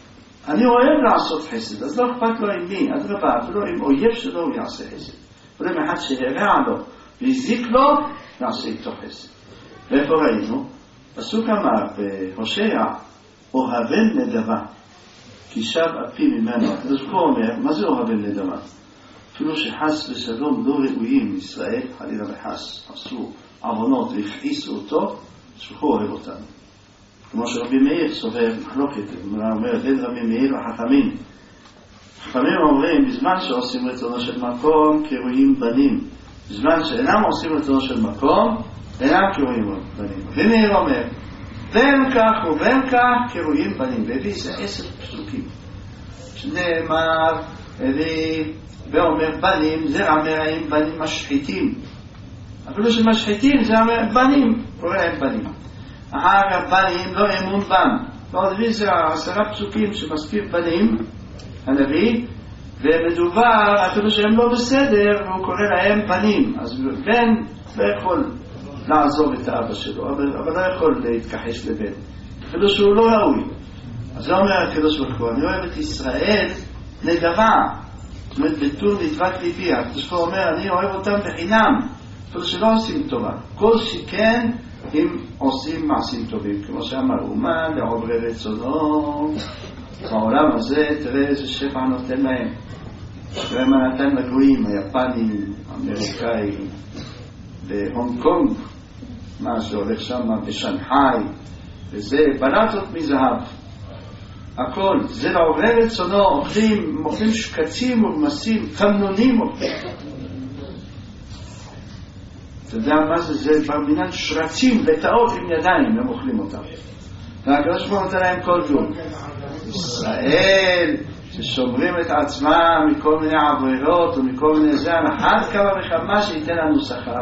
אני אוהב לעשות חסד, אז לא אכפת לו עם מי, אדרבה, אפילו עם אויב שלו הוא יעשה חסד. ולא אחד שהרע לו והזיק לו, יעשה איתו חסד. ואיפה ראינו? פסוק אמר בהושע, אוהבן נדבה, כי שב אפי ממנו. אז פה אומר, מה זה אוהבן נדבה? אפילו שחס ושלום לא ראויים ישראל, חלילה וחס, עשו עוונות והכעיסו אותו, שהוא אוהב אותנו. כמו שרבי מאיר סובר מחלוקת, הוא אומר בין רבי מאיר וחכמים. חכמים אומרים, בזמן שעושים רצונו של מקום, קרויים בנים. בזמן שאינם עושים רצונו של מקום, אינם קרויים בנים. רבי מאיר אומר, בין כך ובין כך קרויים בנים. והביא זה עשר פסוקים. שנאמר, הביא ואומר בנים, זה אמראים בנים משחיתים. אפילו שמשחיתים זה אומר בנים, קורא להם בנים. אחר כך בנים לא אמון בם. ועוד הביא זה עשרה פסוקים שמספיק בנים, הנביא, ומדובר אפילו שהם לא בסדר, והוא קורא להם בנים. אז בן לא יכול לעזוב את האבא שלו, אבל, אבל לא יכול להתכחש לבן. אפילו שהוא לא ראוי. אז זה אומר הקדוש ברוך הוא, אני אוהב את ישראל נדבה. זאת אומרת, ביטול נדבק ליבי. הקדוש ברוך הוא אומר, אני אוהב אותם בחינם, אפילו שלא עושים טובה. כל שכן הם עושים מעשים טובים. כמו שאמר, אומה לעוברי רצונו. בעולם הזה, תראה איזה שפע נותן להם. תראה מה נתן לגויים, היפנים, האמריקאים, בהונג קונג, מה שהולך שם בשנגחאי, וזה בלטות מזהב. הכל, זה לעוברי רצונו, אוכלים, אוכלים שקצים ומסים, כמנונים אוכלים. אתה יודע מה זה? זה במינן שרצים, לטאות עם ידיים, הם אוכלים אותם. והקדוש ברוך הוא נותן להם כל גבול. ישראל, ששומרים את עצמם מכל מיני עבירות ומכל מיני זה, על אחת כמה וכמה שייתן לנו שכר.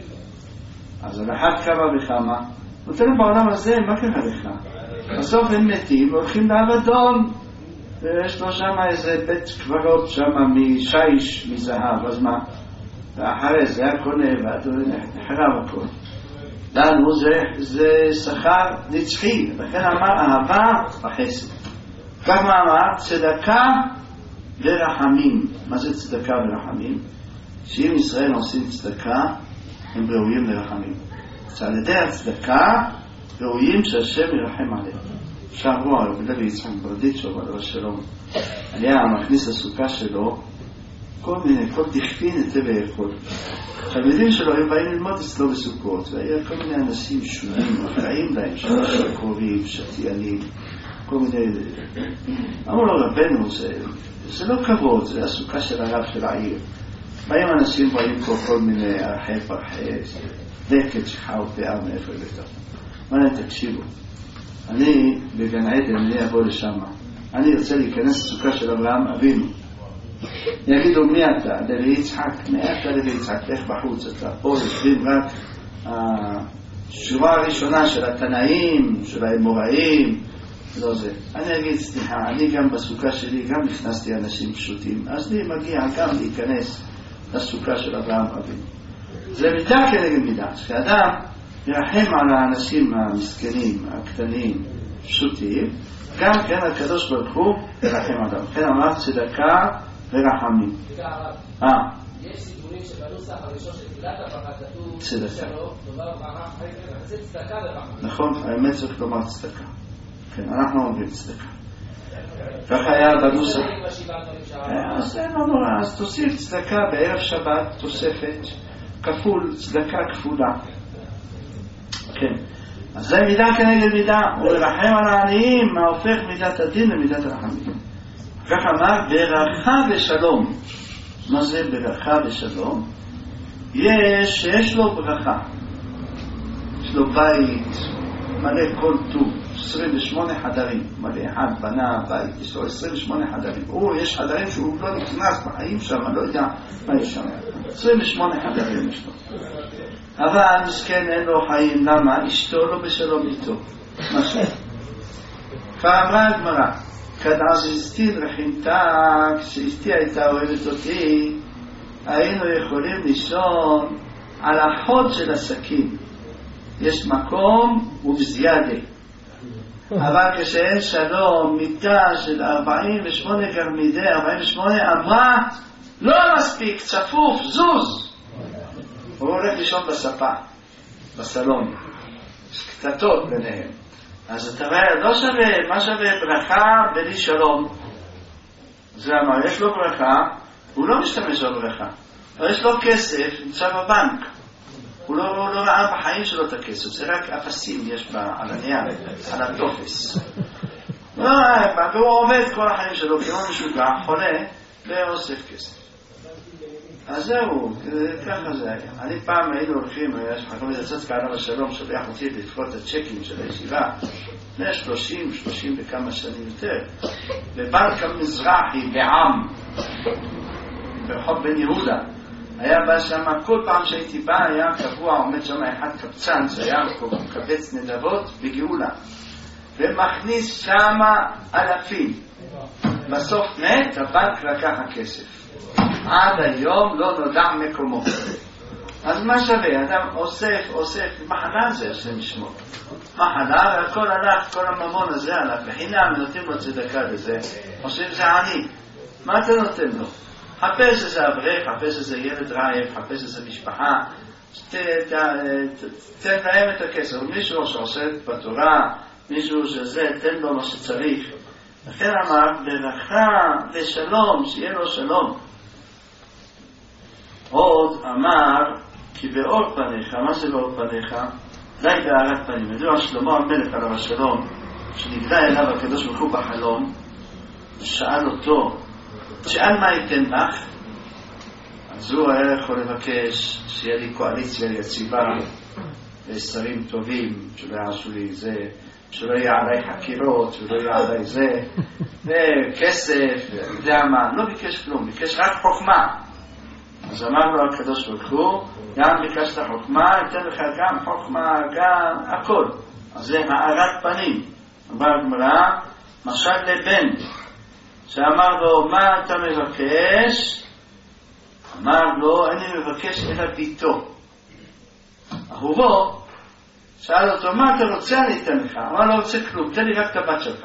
אז על אחת כמה וכמה, נותן להם בעולם הזה, מה קרה לך? בסוף הם מתים והולכים לאבדון, ויש לו שם איזה בית קברות שם משיש, מזהב, אז מה? ואחרי זה הכל נאבד ונחרב הכל. לנו זה, זה שכר נצחי, לכן אמר אהבה וחסד. כך מה אמר? צדקה ורחמים. מה זה צדקה ורחמים? שאם ישראל עושים צדקה, הם ראויים לרחמים. על ידי הצדקה ראויים שהשם ירחם עליהם. שאמרו הרב לוי יצחק ברדיצ'וב עליו השלום, היה מכניס לסוכה שלו כל מיני, כל דכפין היטב ויכול. תלמידים שלו היו באים ללמוד אצלו בסוכות, והיה כל מיני אנשים שונים, אחראים להם, שקורים, שתיינים, כל מיני... אמרו לו, רבנו, זה, זה לא כבוד, זה הסוכה של הרב של העיר. באים אנשים באים פה כל מיני ערכי פרחי, דקת שחאו פאה מאיפה לבטח. מה להם, תקשיבו, אני בגן עדן, אני אבוא לשם, אני רוצה להיכנס לסוכה של אברהם אבינו. יגידו, מי אתה? לוי יצחק. מי אתה לוי יצחק? לך בחוץ, אתה פה יושבים רק השורה הראשונה של התנאים, של האמוראים, לא זה. אני אגיד, סליחה, אני גם בסוכה שלי, גם נכנסתי אנשים פשוטים, אז לי מגיע גם להיכנס לסוכה של אברהם אבינו. זה מידה כנגד מידה, שאדם ירחם על האנשים המסכנים, הקטנים, פשוטים, גם כן הקדוש ברוך הוא ירחם עליו. כן אמר צדקה ורחמים. אה. יש סיפורים שבנוסח הראשון של תפילת הברכה כתוב צדקה. זה צדקה ורחמים. נכון, האמת צריך לומר צדקה. כן, אנחנו אומרים צדקה. ככה היה בנוסח. אז אין לנו, אז תוסיף צדקה בערב שבת, תוספת, כפול, צדקה כפולה. כן. אז זה מידה כנגד מידה, ולרחם על העניים, מה הופך מידת הדין למידת הרחמים. כך אמר, ברכה ושלום. מה זה ברכה ושלום? יש, יש לו ברכה. יש לו בית, מלא כל טוב, עשרים ושמונה חדרים. מלא אחד בנה בית, יש לו עשרים ושמונה חדרים. הוא, יש חדרים שהוא לא נכנס בחיים שם, לא יודע מה יש שם. עשרים ושמונה חדרים יש לו. אבל מסכן אין לו חיים, למה? אשתו לא בשלום איתו. משהו. כבר אמרה הגמרא, כדאז אשתי רחמתה, כשאשתי הייתה אוהבת אותי, היינו יכולים לישון על החוד של הסכין. יש מקום ובזיאדה. אבל כשאין שלום, מיטה של ארבעים ושמונה גרמידי, ארבעים ושמונה, אמרה, לא מספיק, צפוף, זוז. הוא הולך לישון בספה, בסלון. יש קטטות ביניהם. אז אתה רואה, לא שווה, מה שווה ברכה בלי שלום? זה אמר, יש לו ברכה, הוא לא משתמש בברכה. אבל יש לו כסף, נמצא בבנק. הוא לא, לא, לא ראה בחיים שלו את הכסף, זה רק אפסים יש בה, על הנייר, על הטופס. לא, והוא עובד כל החיים שלו, כמו משוגע, חולה, ואוסף כסף. אז זהו, ככה זה היה. אני פעם היינו הולכים, יש לך כל מיני צצקה עליו השלום, שולח אותי לפחות את הצ'קים של הישיבה, לפני שלושים, שלושים וכמה שנים יותר, בבנק המזרחי, בעם, ברחוב בן יהודה. היה בא שם, כל פעם שהייתי בא, היה קבוע, עומד שם אחד קבצן, זה היה קבץ נדבות בגאולה, ומכניס שם אלפים. בסוף מת, הבנק לקח הכסף. עד היום לא נודע מקומו. אז מה שווה? אדם אוסף, אוסף, מחנה זה, השם ישמור. מחנה, והכל הלך, כל הממון הזה הלך, בחינם נותנים לו צדקה לזה, חושבים זה עני. מה אתה נותן לו? חפש איזה אברך, חפש איזה ילד רעב, חפש איזה משפחה, תן להם את הכסף. מישהו שעושה בתורה, מישהו שזה, תן לו מה שצריך. לכן אמר, ברכה ושלום, שיהיה לו שלום. עוד אמר, כי באור פניך, מה זה באור פניך? די בהארת פנים. ידוע שלמה המלך עליו השלום, שנגלה אליו הקדוש ברוך הוא בחלום, שאל אותו, שאל מה ייתן לך? אז הוא היה יכול לבקש שיהיה לי קואליציה יציבה ושרים טובים, שלא יעשו לי זה, שלא יהיה עליי חקירות, שלא יהיה עליי זה, וכסף, יודע מה, לא ביקש כלום, ביקש רק חוכמה. אז אמר לו הקדוש ברוך הוא, גם ביקשת חוכמה, ייתן לך גם חוכמה, גם הכל. אז זה הארת פנים. אמר גמרא, משל לבן, שאמר לו, מה אתה מבקש? אמר לו, אני מבקש אלא ביתו. אהובו, שאל אותו, מה אתה רוצה? אני אתן לך. אמר לו, רוצה כלום, תן לי רק את הבת שלך.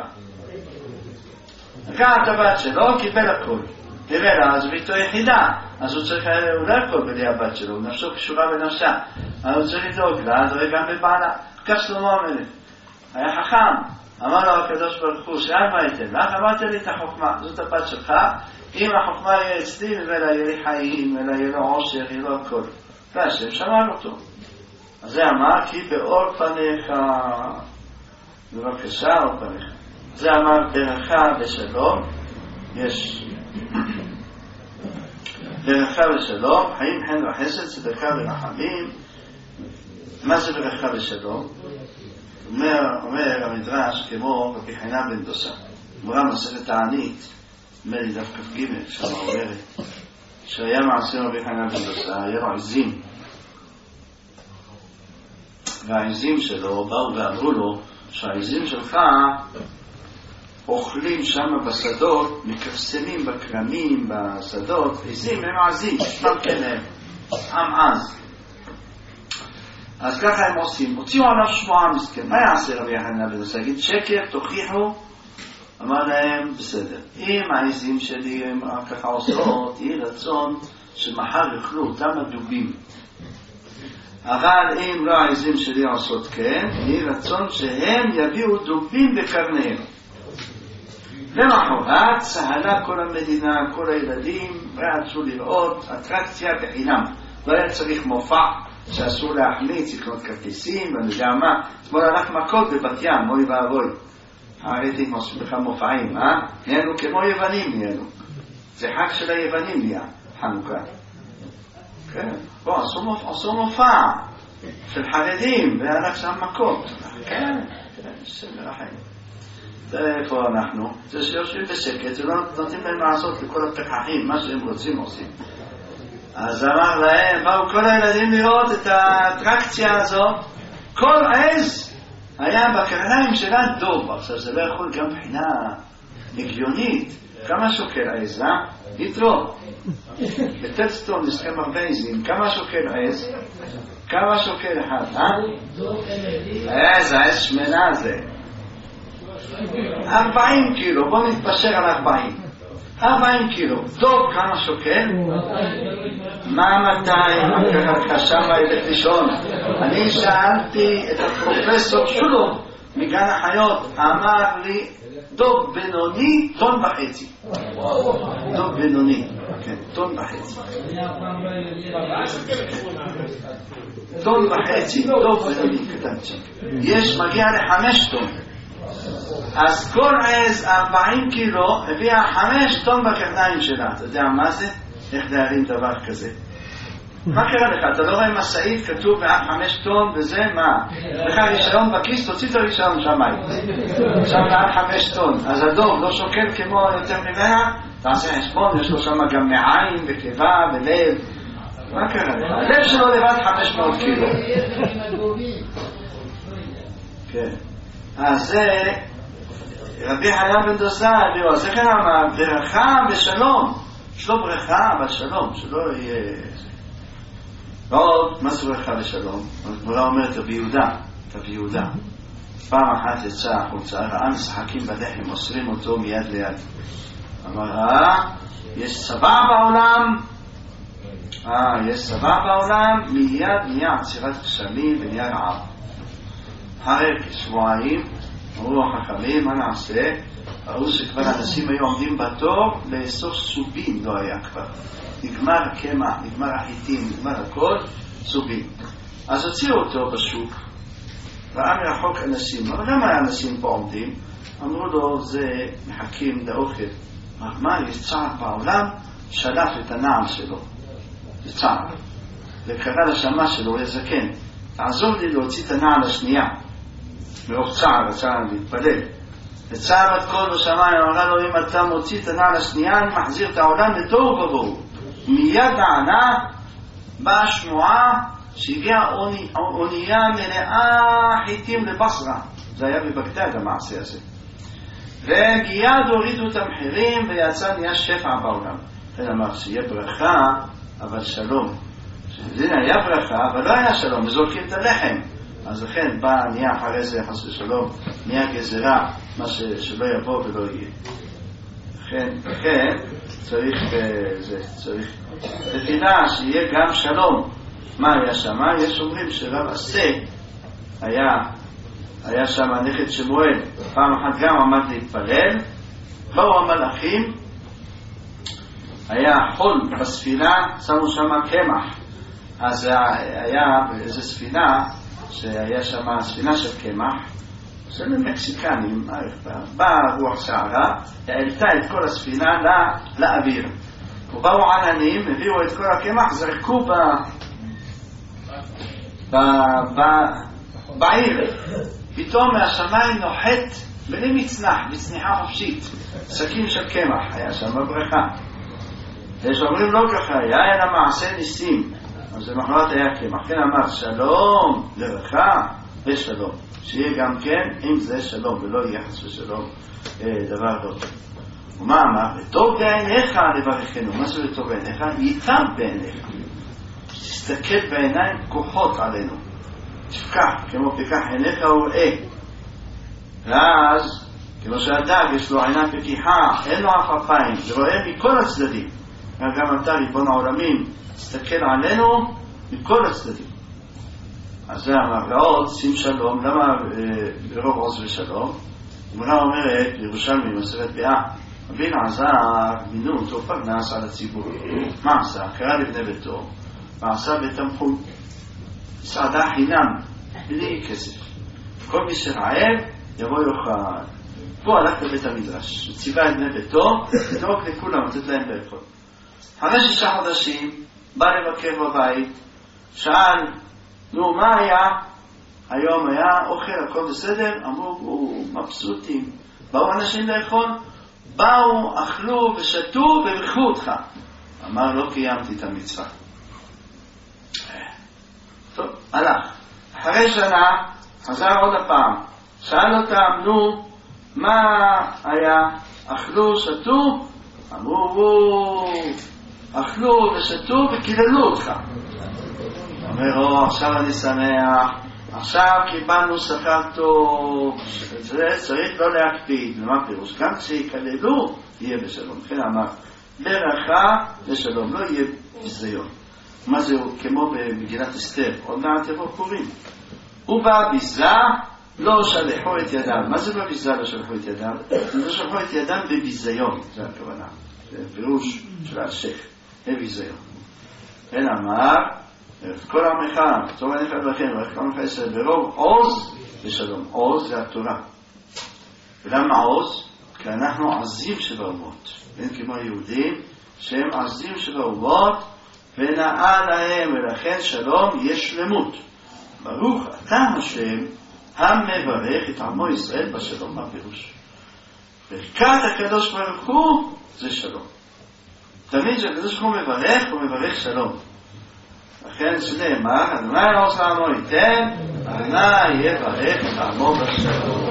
לקח את הבת שלו, קיבל הכל. תראה לה, אז ביתו יחידה. אז הוא צריך, הוא לא הכל בלי הבת שלו, נפשו קשורה בנפשה. אז הוא צריך לדאוג לה, דואג גם בבעלה. כך שלמה המלך. היה חכם. אמר לו הקדוש ברוך הוא, שאל מה ייתן לך? אמרת לי את החוכמה, זאת הבת שלך. אם החוכמה יהיה אצלי, ולא יהיה לי חיים, ולא יהיה לו עושר, יהיה לו הכל. והשם שמע אותו. אז זה אמר, כי באור פניך, בבקשה אור פניך. זה אמר, ברכה ושלום, יש ברכה ושלום, חיים חן וחסד, צדקה ורחמים. מה זה ברכה ושלום? אומר, אומר המדרש כמו רבי חנינא בן דוסה. אמרה מסכת תענית, אומר לי דף כ"ג, שם אומרת, שהיה מעשה רבי חנינא בן דוסה, היה לו עזים. והעזים שלו באו ואמרו לו, שהעזים שלך אוכלים שם בשדות, מקרסמים בקרמים, בשדות, עזים הם עזים, שמם כן הם, עם עז. אז ככה הם עושים, הוציאו עליו שמועה מסכן. מה יעשה רבי חנינא בן דוסה? יגיד שקר, תוכיחו. אמר להם, בסדר, אם העזים שלי הם ככה עושות, יהיה רצון שמחר יאכלו אותם הדובים. אבל אם לא העזים שלי עושות כן, יהיה רצון שהם יביאו דובים בקרניהם. למחרת צהלה כל המדינה, כל הילדים, רצו לראות אטרקציה בחינם. לא היה צריך מופע שאסור להחמיץ, לקנות כרטיסים, ואני יודע מה. אתמול הלך מכות בבת ים, אוי ואבוי. הראיתי עושים בכלל מופעים, אה? נהיינו כמו יוונים נהיינו. זה חג של היוונים נהיה, חנוכה. כן, בוא, עשו מופע של חרדים, והלך שם מכות. כן, כן, בסדר החיים. זה איפה אנחנו? זה שיושבים בשקט, זה לא נותנים להם לעשות לכל הפקחים, מה שהם רוצים עושים. אז אמר להם, באו כל הילדים לראות את האטרקציה הזאת, כל עז היה בקרניים שלה דוב. עכשיו זה לא יכול גם בחינה הגיונית. כמה שוקל עז, אה? יתרו. בטלסטון יש כמה הרבה עזים. כמה שוקל עז? כמה שוקל אחד, אה? עז, העז שמנה זה. ארבעים קילו, בוא נתפשר על ארבעים. ארבעים קילו. טוב, כמה שוקל? מה מאתיים? מה קרה לך שם הילד לישון? אני שאלתי את הפרופסור שולו מגן החיות, אמר לי, דוב בינוני, טון וחצי. דוב בינוני, כן, טון וחצי. טון וחצי, דוב בינוני, קטנצ'י. יש, מגיע לחמש טון. אז כל עז ארבעים קילו הביאה חמש טון בקרניים שלה. אתה יודע מה זה? איך להרים דבר כזה? מה קרה לך? אתה לא רואה מסעית כתוב מעל חמש טון וזה? מה? לך רישיון בכיס? תוציא את הרישיון שמיים. עכשיו מעל חמש טון. אז הדוב לא שוקל כמו יותר ממנה? תעשה חשבון, יש לו שם גם מעיים וקיבה ולב. מה קרה לך? הלב שלו לבד חמש מאות קילו. כן. אז זה רבי חנן בן דוסה, זה כאן אמר, ברכה ושלום. יש לו ברכה, אבל שלום, שלא יהיה... ועוד, מה זה ברכה ושלום? הגמרא אומרת, רבי יהודה, רבי יהודה. פעם אחת יצא החוצה, ראה משחקים בלחם, מוסרים אותו מיד ליד. אמר, אה, יש צבא בעולם? אה, יש צבא בעולם? מיד נהיה עצירת גשמים ונהיה רעב. הרי כשבועיים, אמרו החכמים, מה נעשה? ראו שכבר אנשים היו עומדים בתור לאסוף סובין, לא היה כבר. נגמר הקמח, נגמר החיטים, נגמר הכל, סובין. אז הוציאו אותו בשוק, ראה מרחוק אנשים, אבל למה האנשים פה עומדים? אמרו לו, זה מחכים לאוכל. אמר, מה, יש צער בעולם? שלף את הנעל שלו. זה צער. וקרא לשמה שלו, לזקן, תעזור לי להוציא את הנעל השנייה. מרוב צער, הצער להתפלל. וצער את כל בשמיים, אמרה לו, אם אתה מוציא את הנעל השנייה, אני מחזיר את העולם לתוהו ובוהו. מיד הענה, באה שמועה, שהגיעה אונייה מלאה חיטים לבסרה. זה היה בבגדד המעשה הזה. וגיד הורידו את המחירים, ויצא נהיה שפע בעולם. זה אמר שיהיה ברכה, אבל שלום. זה היה ברכה, אבל לא היה שלום, וזורקים את הלחם. אז לכן בא, נהיה אחרי זה, חס ושלום, נהיה גזרה, מה ש, שלא יבוא ולא יהיה. לכן, לכן, צריך, זה, צריך, תפילה שיהיה גם שלום. מה היה שם? יש אומרים שרב עשה, היה, היה שם נכד שמואל, פעם אחת גם עמד להתפלל, באו המלאכים, היה חול בספינה, שמו שם קמח. אז היה באיזו ספינה, שהיה שם ספינה של קמח, של מקסיקנים, באה רוח שערה, העלתה את כל הספינה לאוויר. ובאו עננים, הביאו את כל הקמח, זרקו ב... ב... ב... בעיר. פתאום מהשמיים נוחת בלי מצנח, בצניחה חופשית, סכין של קמח, היה שם בברכה. יש אומרים לא ככה, היה אין המעשה ניסים. אז למחרת היה קמח, כן אמר שלום לברכה ושלום, שיהיה גם כן אם זה שלום ולא יהיה חס ושלום אה, דבר לא טוב. ומה אמר? וטוב בעיניך לברכנו. מה זה וטוב בעיניך? ייטב בעיניך, תסתכל בעיניים כוחות עלינו, תפקח כמו פיקח עיניך וראה. ואז כמו שהדג יש לו עיניים פקיחה, אין לו עפעפיים, ורואה מכל הצדדים. גם אתה ריבון העולמים תסתכל עלינו מכל הצדדים. אז זה אמר לעוד, שים שלום. למה ברוב עוז ושלום? אמרה אומרת ירושלמי מסרת באה, אבין עזר מינו אותו פרנס על הציבור. מה עשה? קרא לבני ביתו ועשה בתמכות סעדה חינם בלי כסף. כל מי שרעב יבוא יאכל. פה הלך לבית המדרש, ציווה את בני ביתו לדאוג לכולם, לתת להם לאכול. אחרי שישה חודשים בא לבקר בבית, שאל, נו מה היה? היום היה אוכל, הכל בסדר? אמרו, מבסוטים. באו אנשים לאכול? באו, אכלו ושתו וברכו אותך. אמר, לא קיימתי את המצווה. טוב, הלך. אחרי שנה חזר עוד הפעם, שאל אותם, נו מה היה? אכלו, שתו? אמרו, אכלו ושתו וקיללו אותך. אומר, או, עכשיו אני שמח, עכשיו קיבלנו שכר טוב, זה צריך לא להקפיד. ומה פירוש? גם שיקללו יהיה בשלום. כן אמר, ברכה ושלום, לא יהיה ביזיון. מה זה כמו במגילת אסתר, עוד מעט יבוא פורים. ובביזה לא שלחו את ידם. מה זה בביזה לא שלחו את ידם? לא שלחו את ידם בביזיון, זה הכוונה. זה פירוש של השך, בביזיון. כן אמר, כל עמך, טוב עליך לכם, כל עמך ישראל ברוב עוז ושלום. עוז זה התורה. ולמה עוז? כי אנחנו עזים שבאומות. אין כמו היהודים שהם עזים שבאומות ונאה להם, ולכן שלום יש שלמות. ברוך אתה השם המברך את עמו ישראל בשלום. מה פירוש? ברכת הקדוש ברוך הוא זה שלום. תמיד שהקדוש ברוך הוא מברך, הוא מברך שלום. לכן שנאמר, אדוני עוז לעמו ייתן, אדוני יברך את עמו בשלום.